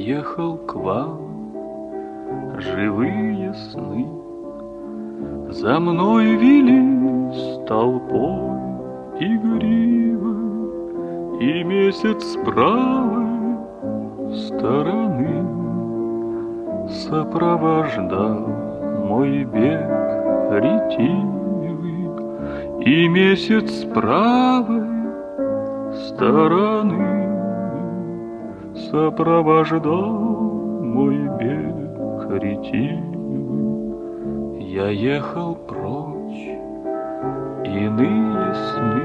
ехал к вам, живые сны за мной велись толпой игривой, и месяц с правой стороны сопровождал мой бег ретивый, и месяц с правой стороны сопровождал мой бег ретивый. Я ехал прочь, иные сны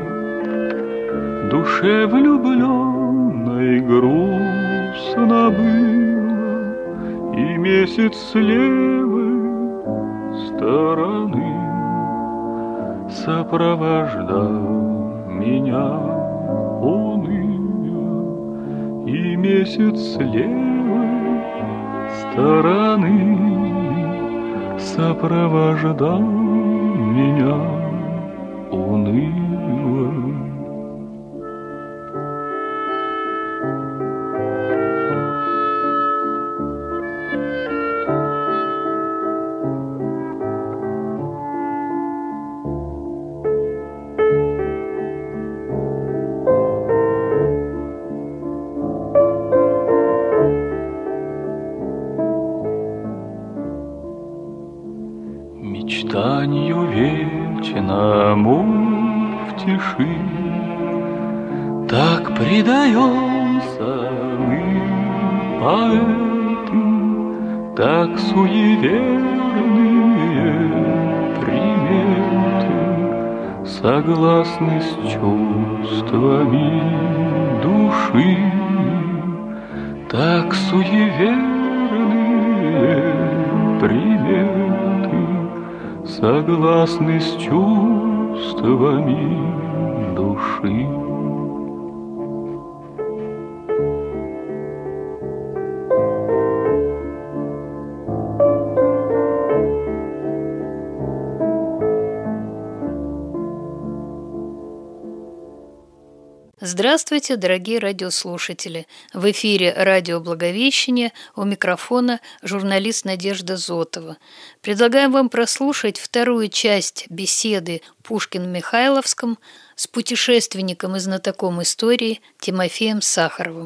душе влюбленной грустно было, и месяц с левой стороны сопровождал меня уныло, и месяц с левой стороны сопровождал меня уныло. Мечтанью вечному в тиши так предаемся мы, поэты, так суеверные приметы согласны с чувствами души, так суеверные приметы согласны с чувствами души. Здравствуйте, дорогие радиослушатели! В эфире радио «Благовещение», у микрофона журналист Надежда Зотова. Предлагаем вам прослушать вторую часть беседы Пушкин-Михайловском с путешественником и знатоком истории Тимофеем Сахаровым.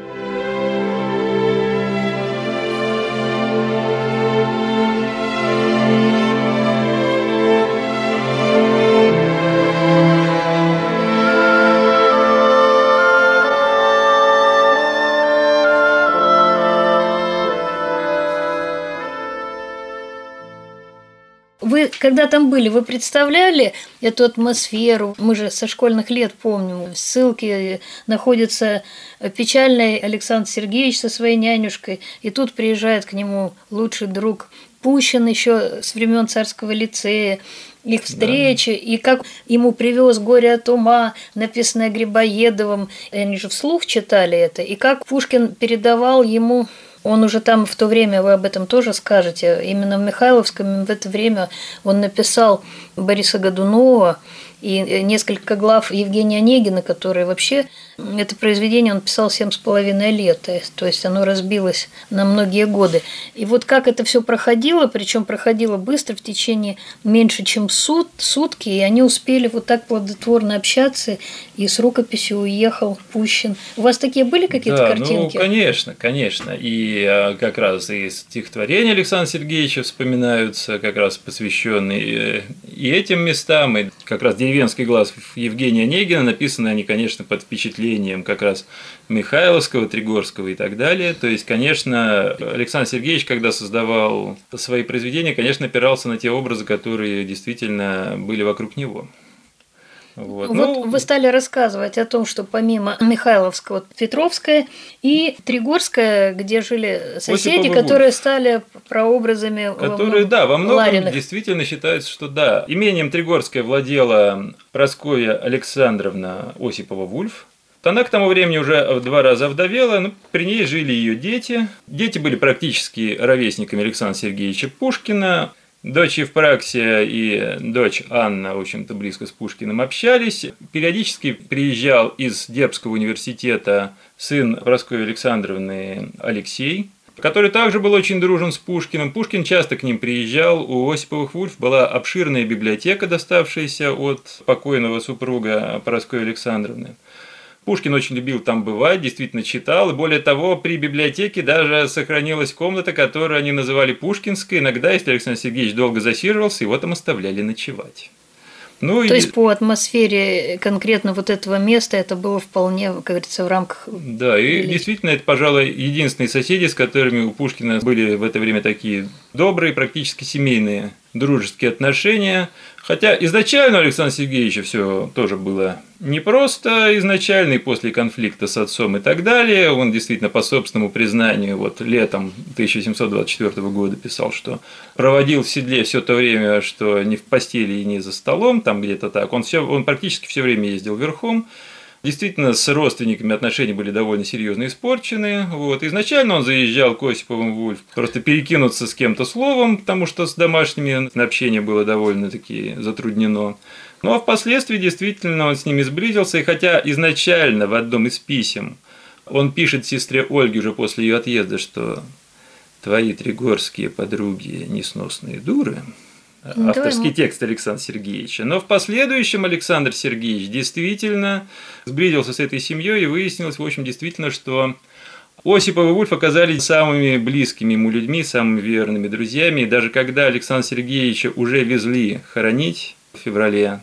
Вы, когда там были, вы представляли эту атмосферу? Мы же со школьных лет помним. В ссылке находится печальный Александр Сергеевич со своей нянюшкой, и тут приезжает к нему лучший друг Пущин еще с времен Царского лицея. Их встречи, да. И как ему привез «Горе от ума», написанное Грибоедовым. Они же вслух читали это. И как Пушкин передавал ему... Он уже там в то время, вы об этом тоже скажете, именно в Михайловском в это время он написал Бориса Годунова и несколько глав Евгения Онегина, которые вообще, это произведение он писал 7,5 лет, то есть оно разбилось на многие годы. И вот как это все проходило, причем проходило быстро, в течение меньше, чем сутки, и они успели вот так плодотворно общаться, и с рукописью уехал Пущин. У вас такие были какие-то картинки? Ну, конечно. И как раз и стихотворения Александра Сергеевича вспоминаются, как раз посвященные и этим местам, и как раз «Деревенский глаз» Евгения Онегина, написаны они, конечно, под впечатлением как раз Михайловского, Тригорского и так далее. То есть, конечно, Александр Сергеевич, когда создавал свои произведения, конечно, опирался на те образы, которые действительно были вокруг него. Вот вы стали рассказывать о том, что помимо Михайловского, Петровская и Тригорская, где жили соседи, которые стали прообразами которые, во многом Лариных. Действительно считается, что да. Имением Тригорская владела Прасковья Александровна Осипова-Вульф. Она к тому времени уже в 2 раза овдовела, но при ней жили ее дети. Дети были практически ровесниками Александра Сергеевича Пушкина. Дочь Евпраксия и дочь Анна, в общем-то, близко с Пушкиным общались. Периодически приезжал из Дербского университета сын Прасковьи Александровны Алексей, который также был очень дружен с Пушкиным. Пушкин часто к ним приезжал. У Осиповых Вульф была обширная библиотека, доставшаяся от покойного супруга Прасковьи Александровны. Пушкин очень любил там бывать, действительно читал, и более того, при библиотеке даже сохранилась комната, которую они называли Пушкинской. Иногда, если Александр Сергеевич долго засиживался, его там оставляли ночевать. То есть по атмосфере конкретно вот этого места это было вполне, как говорится, в рамках... Да, и действительно это, пожалуй, единственные соседи, с которыми у Пушкина были в это время такие добрые, практически семейные дружеские отношения. Хотя изначально у Александра Сергеевича все тоже было непросто, изначально и после конфликта с отцом и так далее. Он действительно по собственному признанию вот летом 1724 года писал, что проводил в седле все то время, что не в постели и не за столом, там где-то так. Он практически все время ездил верхом. Действительно, с родственниками отношения были довольно серьезно испорчены. Вот. Изначально он заезжал к Осиповым Вульф просто перекинуться с кем-то словом, потому что с домашними общение было довольно-таки затруднено. Ну а впоследствии действительно он с ними сблизился, и хотя изначально в одном из писем он пишет сестре Ольге уже после ее отъезда, что «твои тригорские подруги несносные дуры», авторский текст Александра Сергеевича. Но в последующем Александр Сергеевич действительно сблизился с этой семьей, и выяснилось, в общем, действительно, что Осипов и Вульф оказались самыми близкими ему людьми, самыми верными друзьями. И даже когда Александра Сергеевича уже везли хоронить в феврале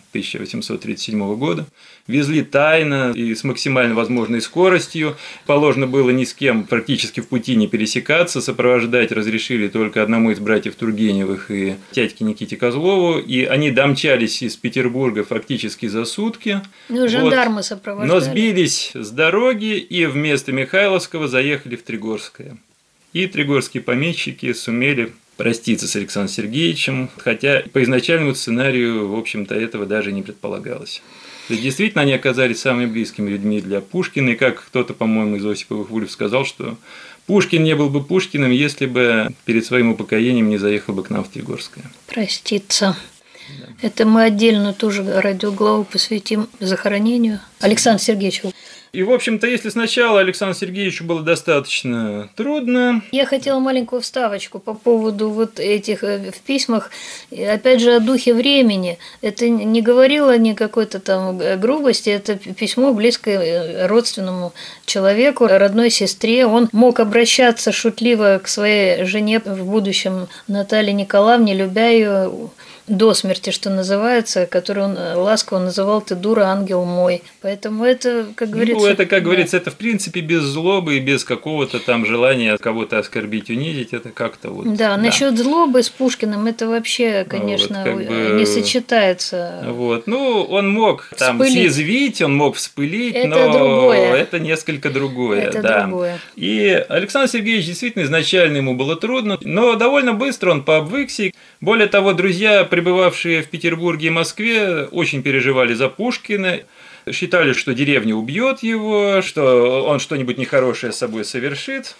1837 года, везли тайно и с максимально возможной скоростью. Положено было ни с кем практически в пути не пересекаться. Сопровождать разрешили только одному из братьев Тургеневых и дядьке Никите Козлову. И они домчались из Петербурга фактически за сутки. Ну, жандармы сопровождали. Но сбились с дороги и вместо Михайловского заехали в Тригорское. И тригорские помещики сумели проститься с Александром Сергеевичем, хотя по изначальному сценарию, в общем-то, этого даже не предполагалось. То есть, действительно, они оказались самыми близкими людьми для Пушкина, и как кто-то, по-моему, из Осиповых Вульф сказал, что Пушкин не был бы Пушкиным, если бы перед своим упокоением не заехал бы к нам в Тригорское. Проститься. Да. Это мы отдельно тоже радиоглаву посвятим захоронению Александра Сергеевича. И, в общем-то, если сначала Александру Сергеевичу было достаточно трудно... Я хотела маленькую вставочку по поводу вот этих в письмах, опять же, о духе времени. Это не говорило ни какой-то там грубости, это письмо близкое родственному человеку, родной сестре. Он мог обращаться шутливо к своей жене в будущем Наталье Николаевне, любя ее до смерти, что называется, которую он ласково называл «ты дура, ангел мой». Поэтому это, как говорится... Ну, это, как говорится, это в принципе без злобы и без какого-то там желания кого-то оскорбить, унизить, это как-то вот... Да, насчет злобы с Пушкиным это вообще, конечно, вот, не сочетается. Вот, ну, он мог там съязвить, он мог вспылить, это но другое. Это несколько другое. Это да. другое. И Александр Сергеевич действительно изначально ему было трудно, но довольно быстро он пообвыкся. Более того, друзья, пребывавшие в Петербурге и Москве, очень переживали за Пушкина, считали, что деревня убьет его, что он что-нибудь нехорошее с собой совершит.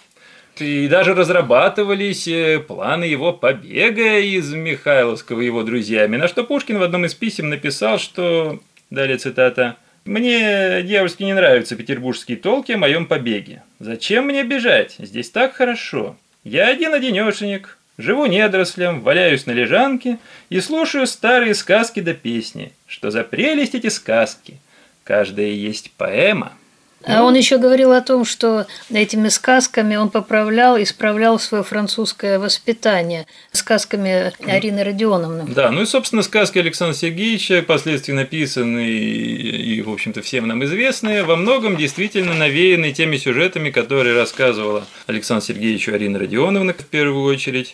И даже разрабатывались планы его побега из Михайловского его друзьями, на что Пушкин в одном из писем написал, что, далее цитата, «Мне дьявольски не нравятся петербургские толки о моем побеге. Зачем мне бежать? Здесь так хорошо. Я один-одинешенек. Живу недорослем, валяюсь на лежанке и слушаю старые сказки да песни. Что за прелесть эти сказки? Каждая есть поэма». А он еще говорил о том, что этими сказками он поправлял, исправлял свое французское воспитание сказками Арины Родионовны. Да, ну и, собственно, сказки Александра Сергеевича, впоследствии написанные и, в общем-то, всем нам известные, во многом действительно навеяны теми сюжетами, которые рассказывала Александру Сергеевичу Арина Родионовна в первую очередь.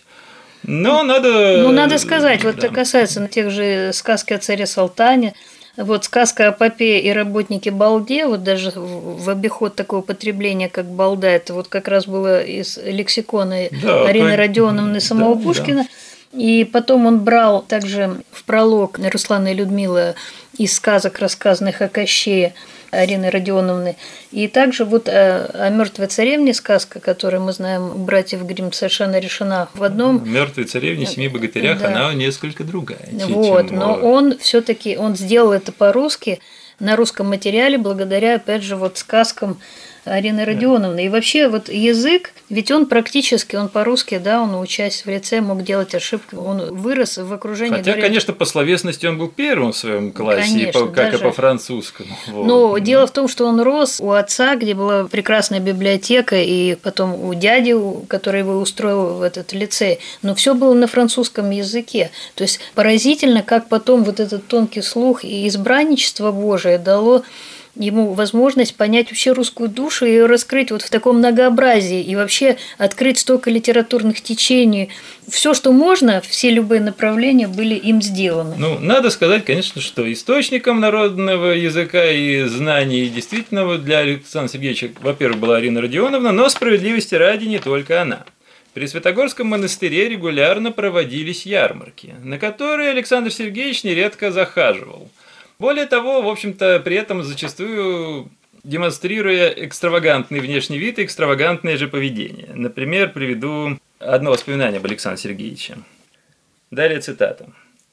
Но надо сказать, вот это касается тех же сказки о царе Салтане. Вот сказка о попе и работнике балде, вот даже в обиход такое употребление, как балда, это вот как раз было из лексикона Арины Родионовны самого Пушкина. Да. И потом он брал также в пролог Руслана и Людмилы из сказок, рассказанных о Кощее, Арины Родионовны. И также вот о «Мертвой царевне» сказка, которую мы знаем у братьев Гримм, совершенно решена в одном. «Мертвой царевне», «Семи богатырях», да. Она несколько другая. Вот, но он все-таки сделал это по-русски, на русском материале, благодаря, опять же, вот сказкам Арины Родионовны. И вообще вот язык, ведь он практически, он по-русски, да, он, учась в лице, мог делать ошибки, он вырос в окружении. Хотя, конечно, по словесности он был первым в своем классе, конечно, как и по французскому. Вот. Но дело в том, что он рос у отца, где была прекрасная библиотека, и потом у дяди, который его устроил в этот лицей. Но все было на французском языке. То есть поразительно, как потом вот этот тонкий слух и избранничество Божие дало ему возможность понять вообще русскую душу и ее раскрыть вот в таком многообразии и вообще открыть столько литературных течений. Все, что можно, все любые направления были им сделаны. Ну, надо сказать, конечно, что источником народного языка и знаний действительно для Александра Сергеевича, во-первых, была Арина Родионовна, но справедливости ради не только она. При Святогорском монастыре регулярно проводились ярмарки, на которые Александр Сергеевич нередко захаживал. Более того, в общем-то, при этом зачастую демонстрируя экстравагантный внешний вид и экстравагантное же поведение. Например, приведу одно воспоминание об Александре Сергеевиче. Далее цитата.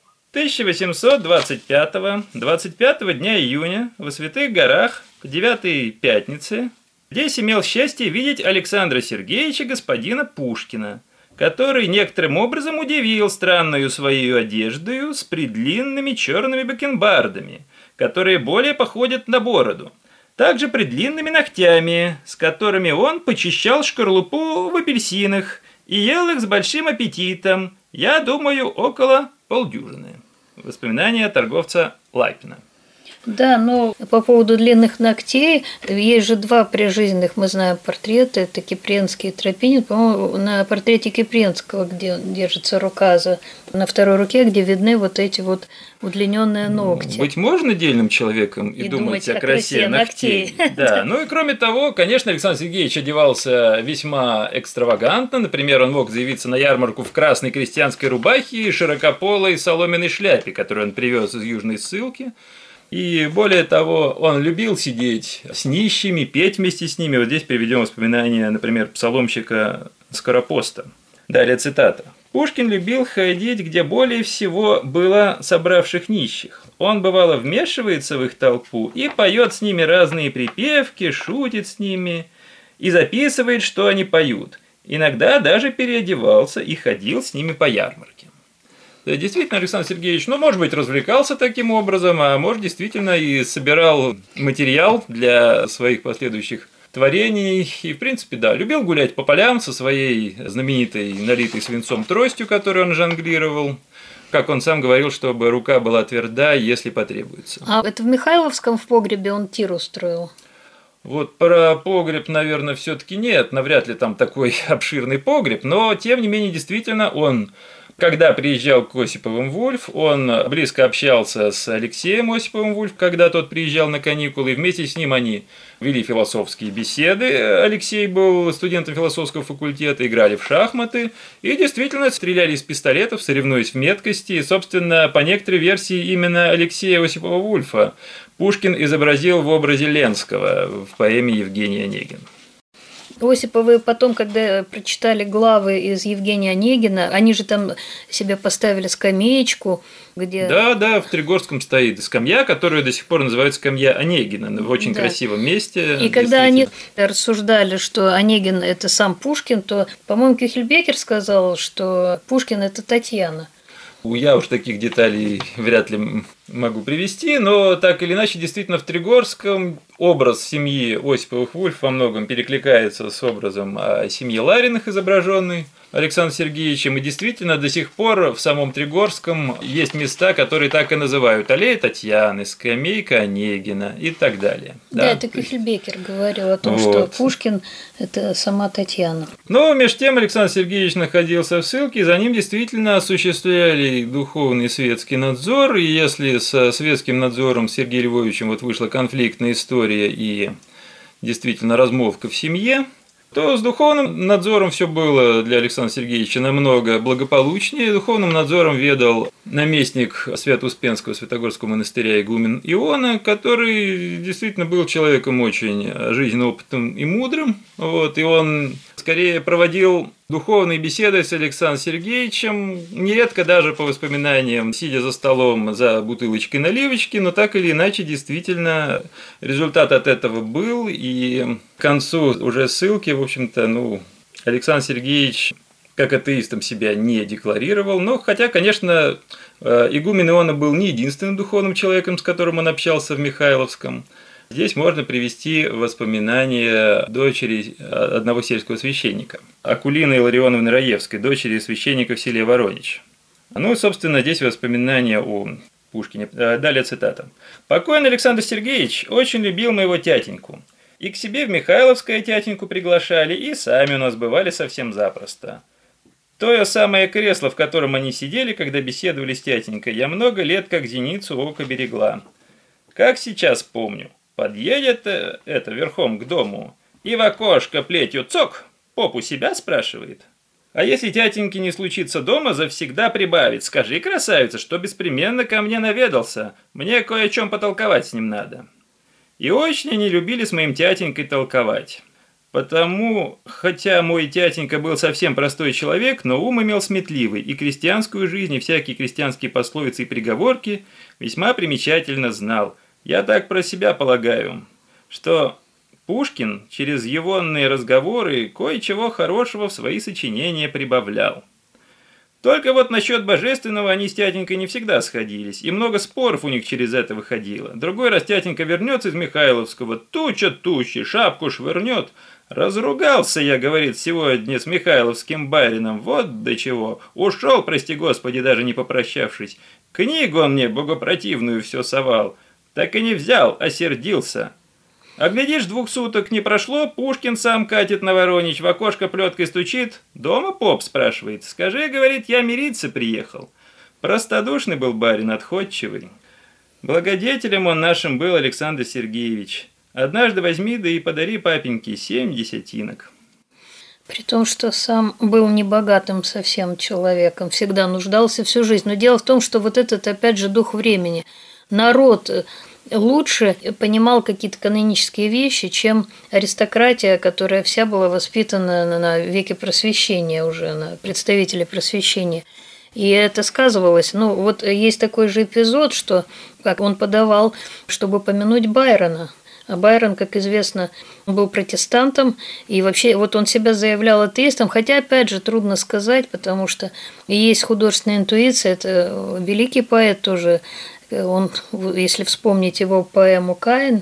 1825 дня июня во Святых Горах к 9-й пятнице здесь имел счастье видеть Александра Сергеевича господина Пушкина, который некоторым образом удивил странную своей одеждою с предлинными черными бакенбардами, которые более походят на бороду, также предлинными ногтями, с которыми он почищал шкарлупу в апельсинах и ел их с большим аппетитом, я думаю, около полдюжины. Воспоминания торговца Лапина. Да, но по поводу длинных ногтей, есть же два прижизненных, мы знаем, портрета, это Кипренский и Тропинин. По-моему, на портрете Кипренского, где держится рука на второй руке, где видны вот эти вот удлиненные ногти. Быть можно дельным человеком и думать о красе ногтей. Да, ну и кроме того, конечно, Александр Сергеевич одевался весьма экстравагантно. Например, он мог заявиться на ярмарку в красной крестьянской рубахе и широкополой соломенной шляпе, которую он привез из Южной Ссылки. И более того, он любил сидеть с нищими, петь вместе с ними. Вот здесь приведем воспоминания, например, псаломщика Скоропоста. Далее цитата. «Пушкин любил ходить, где более всего было собравших нищих. Он, бывало, вмешивается в их толпу и поет с ними разные припевки, шутит с ними и записывает, что они поют. Иногда даже переодевался и ходил с ними по ярмарке». Да, действительно, Александр Сергеевич, может быть, развлекался таким образом, а может, действительно и собирал материал для своих последующих творений. И, в принципе, да, любил гулять по полям со своей знаменитой налитой свинцом тростью, которую он жонглировал. Как он сам говорил, чтобы рука была тверда, если потребуется. А это в Михайловском в погребе он тир устроил? Вот про погреб, наверное, все-таки нет, навряд ли там такой обширный погреб, но, тем не менее, действительно, он... Когда приезжал к Осиповым Вульф, он близко общался с Алексеем Осиповым Вульф, когда тот приезжал на каникулы, и вместе с ним они вели философские беседы. Алексей был студентом философского факультета, играли в шахматы и действительно стреляли из пистолетов, соревнуясь в меткости. И, собственно, по некоторой версии именно Алексея Осипова Вульфа Пушкин изобразил в образе Ленского в поэме «Евгений Онегин». Осиповы потом, когда прочитали главы из Евгения Онегина, они же там себе поставили скамеечку, где... Да, в Тригорском стоит скамья, которую до сих пор называют скамья Онегина, в очень красивом месте. И когда они рассуждали, что Онегин – это сам Пушкин, то, по-моему, Кюхельбекер сказал, что Пушкин – это Татьяна. Я уж таких деталей вряд ли могу привести, но так или иначе, действительно, в Тригорском образ семьи Осиповых Вульф во многом перекликается с образом семьи Лариных, изображенной Александром Сергеевичем, и действительно до сих пор в самом Тригорском есть места, которые так и называют: аллея Татьяны, скамейка Онегина и так далее. Да, это Кюхельбекер говорил о том, что Пушкин – это сама Татьяна. Но между тем Александр Сергеевич находился в ссылке, и за ним действительно осуществляли духовный светский надзор, и если со светским надзором с Сергеем Львовичем вышла конфликтная история и действительно размолвка в семье, то с духовным надзором все было для Александра Сергеевича намного благополучнее. Духовным надзором ведал наместник Свято-Успенского Святогорского монастыря игумен Иона, который действительно был человеком очень жизненно опытным и мудрым. И он скорее проводил духовные беседы с Александром Сергеевичем, нередко даже по воспоминаниям, сидя за столом за бутылочкой наливочки, но так или иначе, действительно, результат от этого был, и к концу уже ссылки, в общем-то, Александр Сергеевич как атеистом себя не декларировал, но хотя, конечно, игумен Иона был не единственным духовным человеком, с которым он общался в Михайловском. Здесь можно привести воспоминания дочери одного сельского священника, Акулины Илларионовны Раевской, дочери священника в селе Воронич. Собственно, здесь воспоминания о Пушкине. Далее цитата. «Покойный Александр Сергеевич очень любил моего тятеньку. И к себе в Михайловское тятеньку приглашали, и сами у нас бывали совсем запросто. То самое кресло, в котором они сидели, когда беседовали с тятенькой, я много лет как зеницу ока берегла. Как сейчас помню. Подъедет это верхом к дому и в окошко плетью цок, попу себя спрашивает. А если тятеньки не случится дома, завсегда прибавит. Скажи, красавица, что беспременно ко мне наведался, мне кое о чем потолковать с ним надо. И очень они любили с моим тятенькой толковать. Потому, хотя мой тятенька был совсем простой человек, но ум имел сметливый, и крестьянскую жизнь, и всякие крестьянские пословицы и приговорки весьма примечательно знал. Я так про себя полагаю, что Пушкин через егонные разговоры кое-чего хорошего в свои сочинения прибавлял. Только насчет божественного они с тятенькой не всегда сходились, и много споров у них через это выходило. Другой раз тятенька вернется из Михайловского, туча тучи, шапку швырнет. «Разругался я, — говорит, — сегодня с михайловским барином, вот до чего. Ушел, прости господи, даже не попрощавшись. Книгу он мне богопротивную все совал. Так и не взял, осердился. А глядишь, 2 суток не прошло, Пушкин сам катит на Воронич, в окошко плеткой стучит. Дома поп, спрашивает. Скажи, — говорит, — я мириться приехал. Простодушный был барин, отходчивый. Благодетелем он нашим был Александр Сергеевич. Однажды возьми, да и подари папеньке 7 десятинок». При том, что сам был небогатым совсем человеком, всегда нуждался всю жизнь. Но дело в том, что этот, опять же, дух времени. Народ лучше понимал какие-то канонические вещи, чем аристократия, которая вся была воспитана на веке просвещения уже, на представителей просвещения. И это сказывалось. Есть такой же эпизод, что как он подавал, чтобы помянуть Байрона. А Байрон, как известно, был протестантом, и вообще он себя заявлял атеистом, хотя, опять же, трудно сказать, потому что есть художественная интуиция, это великий поэт тоже. Он, если вспомнить его поэму «Каин»,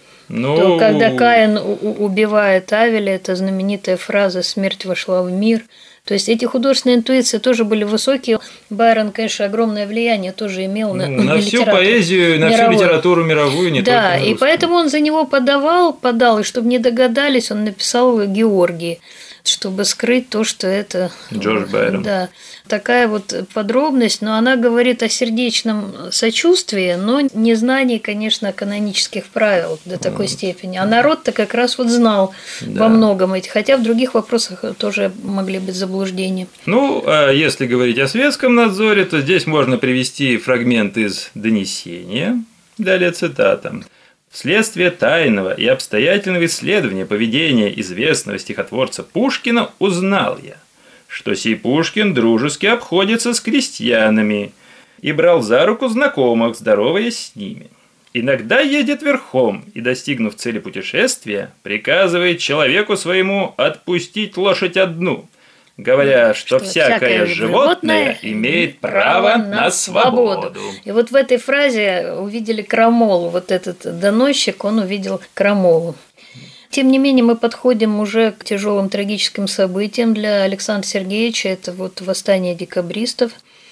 то когда Каин убивает Авеля, это знаменитая фраза «смерть вошла в мир». То есть эти художественные интуиции тоже были высокие. Байрон, конечно, огромное влияние тоже имел на всю поэзию, на всю литературу мировую, не только на русскую. Да, и поэтому он за него подал, и чтобы не догадались, он написал Георгий, чтобы скрыть то, что это... Джордж Байрон. Да, такая подробность, но она говорит о сердечном сочувствии, но не знании, конечно, канонических правил до такой степени. А народ-то как раз знал во многом эти, хотя в других вопросах тоже могли быть заблуждения. А если говорить о светском надзоре, то здесь можно привести фрагмент из «Донесения», далее цитата. «Вследствие тайного и обстоятельного исследования поведения известного стихотворца Пушкина узнал я, что сей Пушкин дружески обходится с крестьянами и брал за руку знакомых, здороваясь с ними. Иногда едет верхом и, достигнув цели путешествия, приказывает человеку своему отпустить лошадь одну, говоря, что всякое животное имеет право на свободу». И в этой фразе увидели крамолу. Этот доносчик, он увидел крамолу. Тем не менее, мы подходим уже к тяжелым трагическим событиям для Александра Сергеевича. Это восстание декабристов,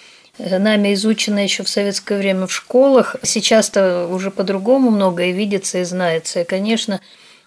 нами изученное еще в советское время в школах. Сейчас-то уже по-другому многое видится и знается. И, конечно,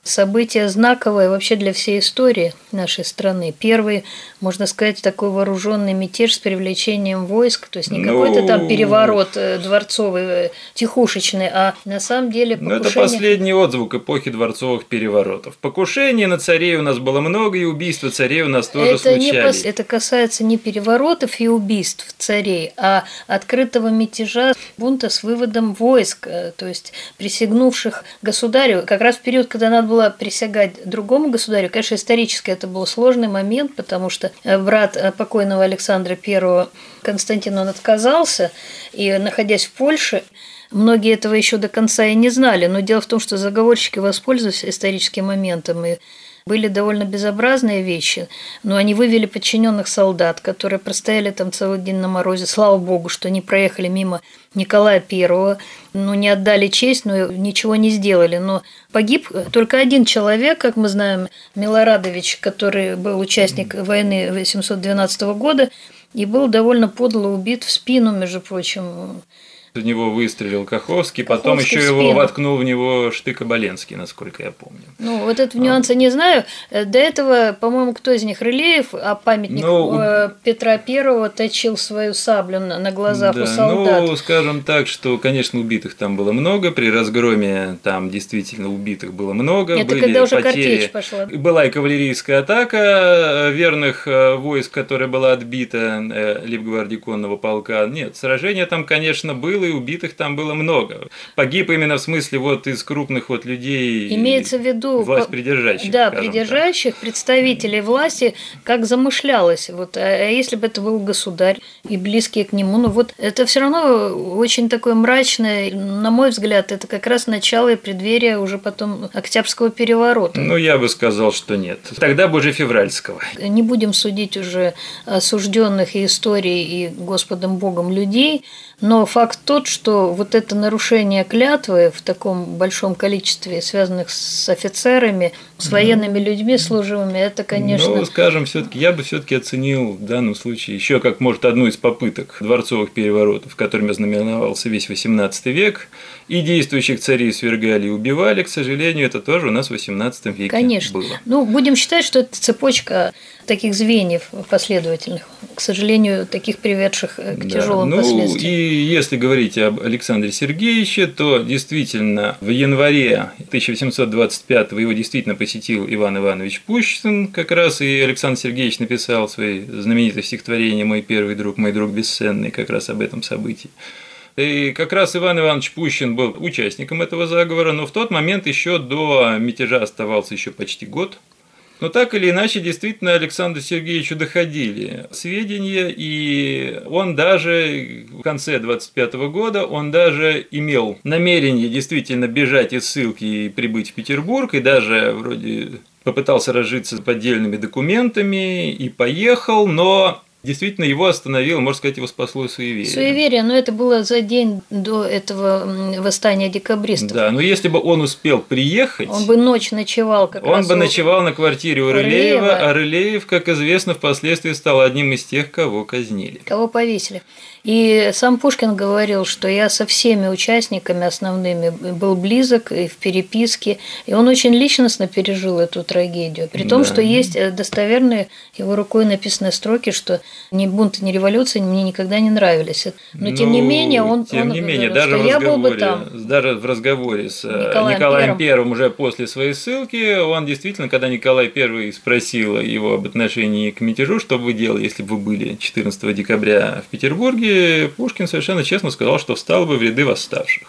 событие знаковое вообще для всей истории нашей страны. Первый, можно сказать, такой вооруженный мятеж с привлечением войск, то есть не какой-то там переворот дворцовый, тихушечный, а на самом деле покушение... это последний отзвук эпохи дворцовых переворотов. Покушений на царей у нас было много, и убийства царей у нас тоже случались. Это касается не переворотов и убийств царей, а открытого мятежа, бунта с выводом войск, то есть присягнувших государю, как раз в период, когда надо было присягать другому государю. Конечно, исторически это был сложный момент, потому что брат покойного Александра I Константин, он отказался, и, находясь в Польше, многие этого еще до конца и не знали, но дело в том, что заговорщики воспользовались историческим моментом, и были довольно безобразные вещи, но они вывели подчиненных солдат, которые простояли там целый день на морозе. Слава богу, что не проехали мимо Николая I, не отдали честь, но ничего не сделали. Но погиб только один человек, как мы знаем, Милорадович, который был участник войны 812 года и был довольно подло убит в спину, между прочим. В него выстрелил Каховский, потом еще его воткнул в него штык Оболенский, насколько я помню. Вот этот нюанс я не знаю. До этого, по-моему, кто из них, Рылеев, а памятник Петра I точил свою саблю на глазах у солдат. Скажем так, что, конечно, убитых там было много, при разгроме там действительно убитых было много. Это когда уже картечь пошла. Была и кавалерийская атака верных войск, которая была отбита лейб-гвардии конного полка. Нет, сражение там, конечно, было, и убитых там было много. Погиб именно в смысле из крупных людей. Имеется в виду власть придержащих. Да, придержащих, представителей власти, как замышлялось. А если бы это был государь и близкие к нему, это все равно очень такое мрачное, на мой взгляд, это как раз начало и преддверие уже потом Октябрьского переворота. Я бы сказал, что нет. Тогда бы уже февральского. Не будем судить уже осужденных и истории, и Господом Богом людей, но факт тот, что это нарушение клятвы в таком большом количестве, связанных с офицерами, с военными людьми служивыми, это, конечно... скажем, я бы все-таки оценил в данном случае еще как, может, одну из попыток дворцовых переворотов, которыми знаменовался весь XVIII век, и действующих царей свергали и убивали, к сожалению, это тоже у нас в XVIII веке конечно. было. Будем считать, что это цепочка таких звеньев последовательных, к сожалению, таких приведших к тяжелым последствиям. И если говорить об Александре Сергеевиче, то действительно в январе 1825 его действительно посетил Иван Иванович Пущин, как раз и Александр Сергеевич написал свои знаменитое стихотворение «Мой первый друг, мой друг бесценный», как раз об этом событии. И как раз Иван Иванович Пущин был участником этого заговора, но в тот момент еще до мятежа оставался еще почти год. Но так или иначе, действительно, Александру Сергеевичу доходили сведения, и он даже в конце 25 года, он даже имел намерение действительно бежать из ссылки и прибыть в Петербург, и даже вроде попытался разжиться поддельными документами и поехал, но... Действительно, его остановило, можно сказать, его спасло суеверие. Суеверие, но это было за день до этого восстания декабристов. Да, но если бы он успел приехать... Он бы ночь ночевал как раз. Он бы ночевал на квартире у Рылеева, а Рылеев, как известно, впоследствии стал одним из тех, кого казнили. Кого повесили. И сам Пушкин говорил, что я со всеми участниками основными был близок и в переписке, и он очень личностно пережил эту трагедию. При том, что есть достоверные его рукой написанные строки, что ни бунт, ни революция мне никогда не нравились. Но тем не менее, он говорил, даже что я был бы там. Даже в разговоре с Николаем I уже после своей ссылки, он действительно, когда Николай I спросил его об отношении к мятежу, что бы вы делали, если бы вы были 14 декабря в Петербурге, Пушкин совершенно честно сказал, что встал бы в ряды восставших.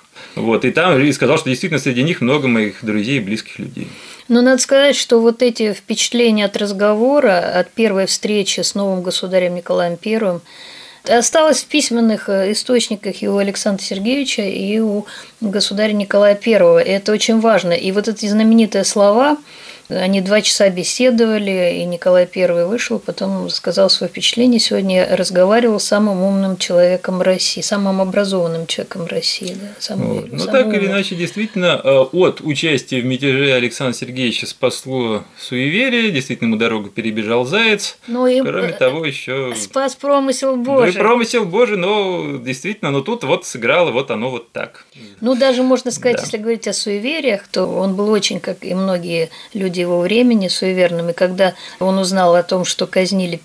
И сказал, что действительно среди них много моих друзей и близких людей. Но надо сказать, что эти впечатления от разговора, от первой встречи с новым государем Николаем I осталось в письменных источниках и у Александра Сергеевича, и у государя Николая I. И это очень важно. И эти знаменитые слова, Они 2 часа беседовали, и Николай I вышел, потом сказал свое впечатление. Сегодня я разговаривал с самым умным человеком России, самым образованным человеком России. Да, Но так или иначе, действительно, от участия в мятеже Александра Сергеевича спасло суеверие, действительно, ему дорогу перебежал заяц. Кроме того, еще спас промысел Божий. Да, промысел Божий, но действительно, но тут вот сыграло вот оно вот так. Даже можно сказать, если говорить о суевериях, то он был очень, как и многие люди его времени, суеверными. Когда он узнал о том, что казнили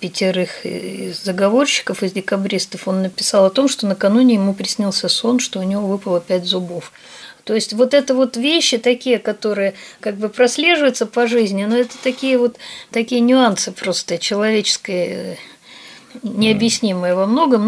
5 заговорщиков из декабристов, он написал о том, что накануне ему приснился сон, что у него выпало 5 зубов. То есть вот это вот вещи такие, которые как бы прослеживаются по жизни, но это такие нюансы просто человеческие, необъяснимые во многом,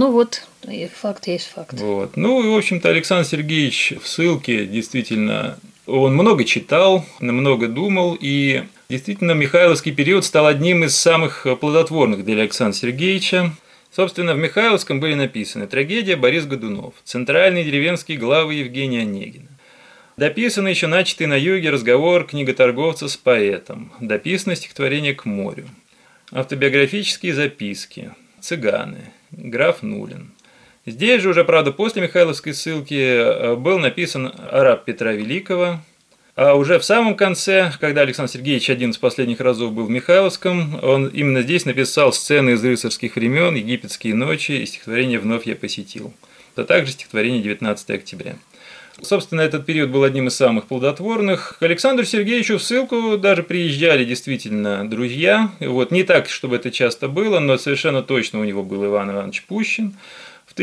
и факт есть факт. Вот. И, в общем-то, Александр Сергеевич в ссылке действительно, он много читал, много думал, и действительно Михайловский период стал одним из самых плодотворных для Александра Сергеевича. Собственно, в Михайловском были написаны трагедия Борис Годунов, центральные деревенские главы Евгения Онегина. Дописано еще начатый на юге разговор книготорговца с поэтом, дописано стихотворение «К морю», автобиографические записки, «Цыганы», граф Нулин. Здесь же уже, правда, после Михайловской ссылки был написан «Араб Петра Великого», а уже в самом конце, когда Александр Сергеевич один из последних разов был в Михайловском, он именно здесь написал сцены из рыцарских времен, египетские ночи и стихотворение «Вновь я посетил», а также стихотворение «19 октября». Собственно, этот период был одним из самых плодотворных. К Александру Сергеевичу в ссылку даже приезжали действительно друзья. Не так, чтобы это часто было, но совершенно точно у него был Иван Иванович Пущин в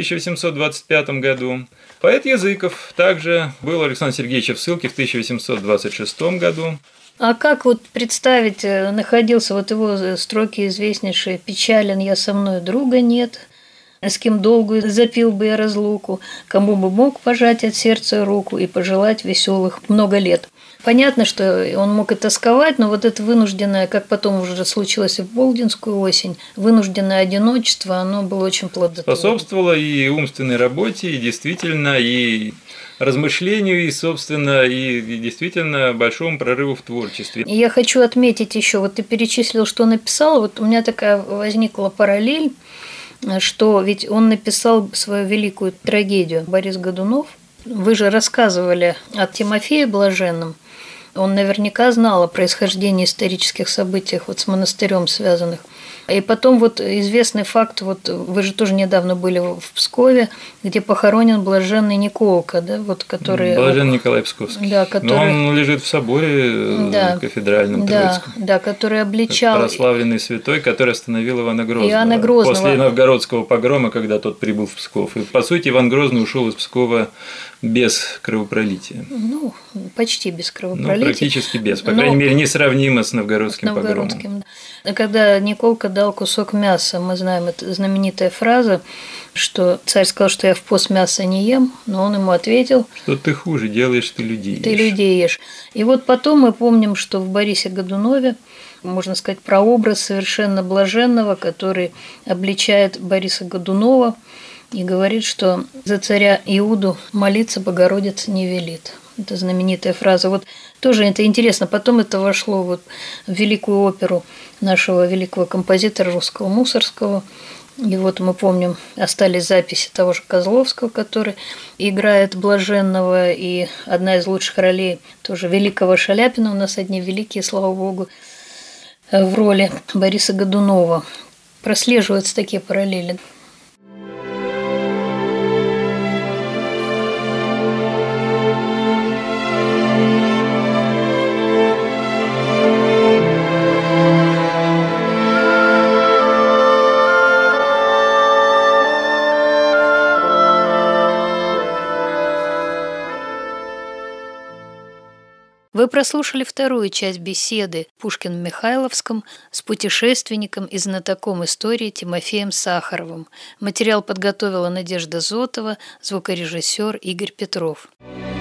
1825 году. Поэт Языков также был у Александра Сергеевича в ссылке в 1826 году. А как представить, находился его строки известнейшие «Печален я, со мной друга нет», «С кем долгую запил бы я разлуку, кому бы мог пожать от сердца руку и пожелать веселых много лет». Понятно, что он мог и тосковать, но это вынужденное, как потом уже случилось и в Болдинскую осень, вынужденное одиночество, оно было очень плодотворно. Способствовало и умственной работе, и действительно, и размышлению, и, собственно, и действительно большому прорыву в творчестве. И я хочу отметить еще, ты перечислил, что написал, у меня такая возникла параллель, что ведь он написал свою великую трагедию «Борис Годунов». Вы же рассказывали о Тимофее Блаженном. Он наверняка знал о происхождении исторических событий с монастырем связанных. И потом известный факт, вы же тоже недавно были в Пскове, где похоронен блаженный Николка, да, который… Блаженный Николай Псковский. Да, который… Но он лежит в соборе кафедральном Троицком. Да, который обличал… Как прославленный святой, который остановил Ивана Грозного. Иоанна Грозного. После новгородского погрома, когда тот прибыл в Псков. И, по сути, Иван Грозный ушел из Пскова без кровопролития. Почти без кровопролития. Практически без. По крайней мере, несравнимо с новгородским погромом. Когда Николка дал кусок мяса, мы знаем, это знаменитая фраза, что царь сказал, что я в пост мяса не ем, но он ему ответил, что ты хуже делаешь, ты людей ешь. Ты людей ешь. И потом мы помним, что в Борисе Годунове, можно сказать, прообраз совершенно блаженного, который обличает Бориса Годунова и говорит, что за царя Иуду молиться Богородица не велит. Это знаменитая фраза. Тоже это интересно. Потом это вошло в великую оперу нашего великого композитора русского Мусорского. И мы помним, остались записи того же Козловского, который играет блаженного, и одна из лучших ролей тоже великого Шаляпина, у нас одни великие, слава богу, в роли Бориса Годунова. Прослеживаются такие параллели. Вы прослушали вторую часть беседы «Пушкин в Михайловском» с путешественником и знатоком истории Тимофеем Сахаровым. Материал подготовила Надежда Зотова, звукорежиссер Игорь Петров.